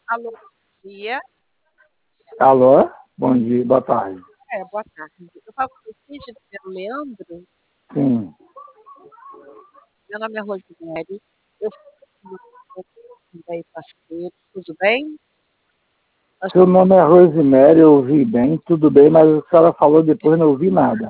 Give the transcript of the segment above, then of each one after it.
Alô, bom dia. Alô? Bom dia, boa tarde. Boa tarde. Eu falo com você, Gisele Leandro. Sim. Meu nome é Rosemary. Eu falo daí, parceiro. Tudo bem? Nós Seu nome é Rosemary, eu ouvi bem, tudo bem, mas a senhora falou depois, não ouvi nada.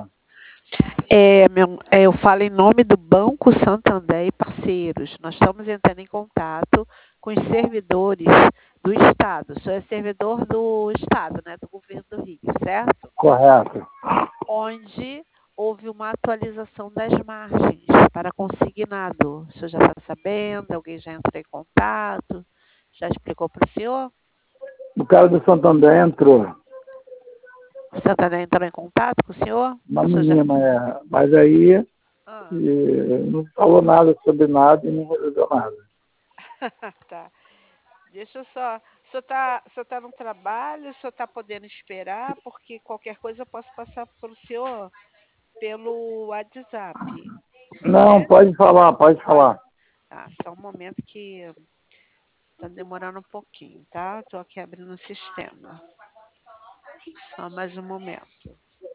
eu falo em nome do Banco Santander e parceiros. Nós estamos entrando em contato com os servidores do Estado. O senhor é servidor do Estado, né? Do governo do Rio, certo? Correto. Onde houve uma atualização das margens para consignado. O senhor já está sabendo? Alguém já entrou em contato? Já explicou para o senhor? O cara do Santander entrou. O Santander entrou em contato com o senhor? Uma O senhor já... menina, mas aí Ah, não falou nada sobre nada e não resolveu nada. tá. Deixa eu só. O senhor tá no trabalho? O senhor está podendo esperar? Porque qualquer coisa eu posso passar para o senhor pelo WhatsApp. Não, pode falar, pode Pode. falar. Tá, só um momento que tá demorando um pouquinho, tá? Tô aqui abrindo o sistema. Só mais um momento.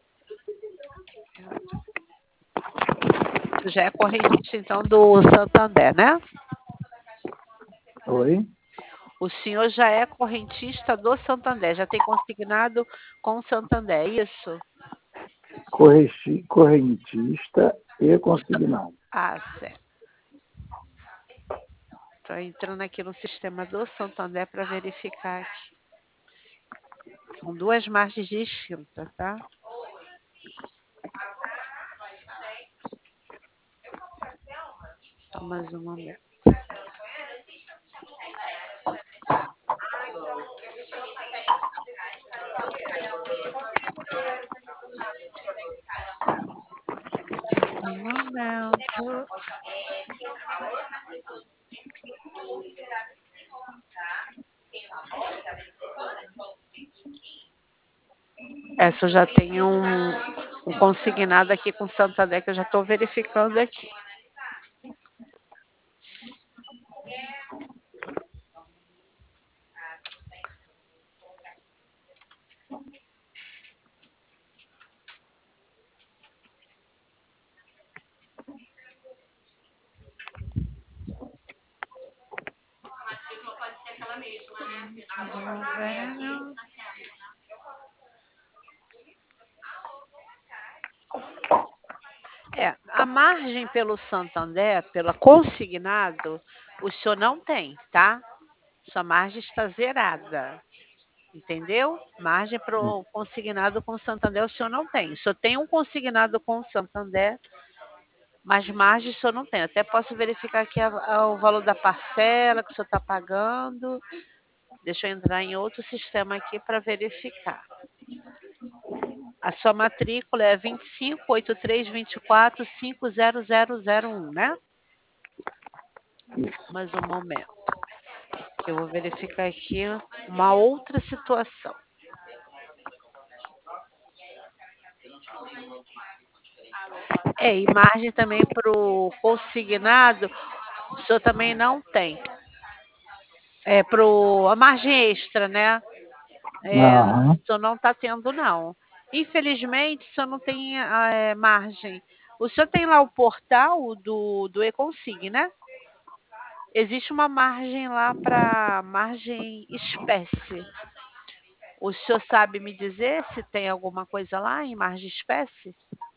Tu já é correntista, então, do Santander, né? Oi? O senhor já é correntista do Santander, já tem consignado com o Santander, é isso? Correntista e consignado. Ah, certo. Estou entrando aqui no sistema do Santander para verificar aqui. São duas margens distintas, tá? Só mais um momento. Um momento. Essa eu já tenho um consignado aqui com o Santander que eu já estou verificando aqui. A margem pelo Santander, pela consignado, o senhor não tem, tá? Sua margem está zerada. Entendeu? Margem para o consignado com o Santander o senhor não tem. O senhor tem um consignado com o Santander, mas margem o senhor não tem. Até posso verificar aqui o valor da parcela que o senhor está pagando. Deixa eu entrar em outro sistema aqui para verificar. A sua matrícula é 258324500001, né? Mais um momento, que eu vou verificar aqui uma outra situação. E margem também para o consignado, o senhor também não tem. A margem extra, né? Aham. O senhor não está tendo, não. Infelizmente, o senhor não tem margem. O senhor tem lá o portal do Econsig, né? Existe uma margem lá para margem espécie. O senhor sabe me dizer se tem alguma coisa lá em margem espécie?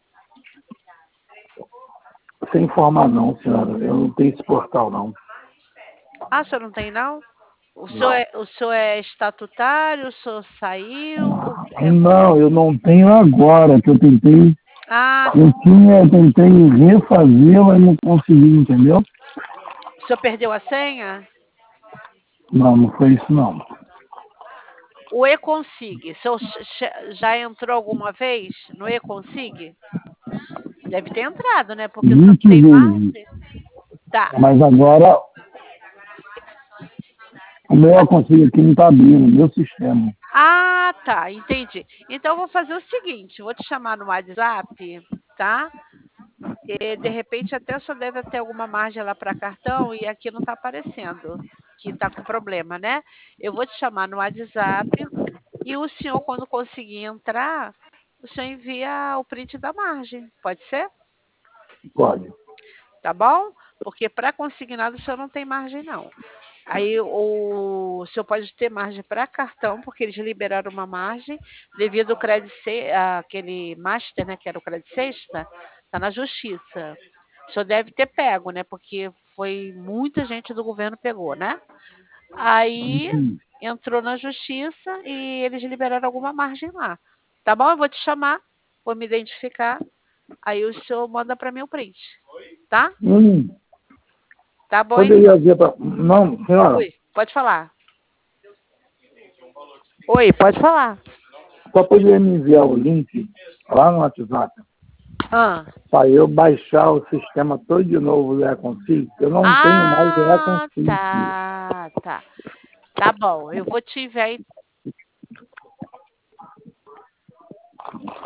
Sem informar não, senhora. Eu não tenho esse portal, não. Ah, o senhor não tem, não? Não. O senhor é estatutário? O senhor saiu? Não, eu não tenho agora, que eu tentei. Ah, Eu tentei refazer, mas não consegui, entendeu? o senhor perdeu a senha? Não, não foi isso não. O Econsig, o senhor já entrou alguma vez no Econsig? Deve ter entrado, né? Porque o senhor não 20 tem vezes. margem. Tá. Mas agora o meu eu consigo aqui não está abrindo, meu sistema. Ah, tá, entendi. Então eu vou fazer o seguinte, vou te chamar no WhatsApp, tá? E de repente até o senhor deve ter alguma margem lá para cartão e aqui não está aparecendo. que está com problema, né? Eu vou te chamar no WhatsApp e o senhor, quando conseguir entrar, o senhor envia o print da margem. Pode ser? Pode. Tá bom? Porque para consignado o senhor não tem margem, não. Aí o senhor pode ter margem para cartão, porque eles liberaram uma margem devido ao aquele master, né, que era o crédito sexta, está na justiça. O senhor deve ter pego, né? Porque foi muita gente do governo pegou, né? Aí entrou na justiça e eles liberaram alguma margem lá. Tá bom? Eu vou te chamar, vou me identificar. Aí o senhor manda para mim o print, tá? Tá bom, então. Poderia dizer para. Não, senhora. Oi, pode falar. Oi, pode falar. Só poderia me enviar o link lá no WhatsApp Ah, para eu baixar o sistema todo de novo do Reconcilio. Eu não tenho mais o Reconcilio. tá. Tá bom, eu vou te enviar.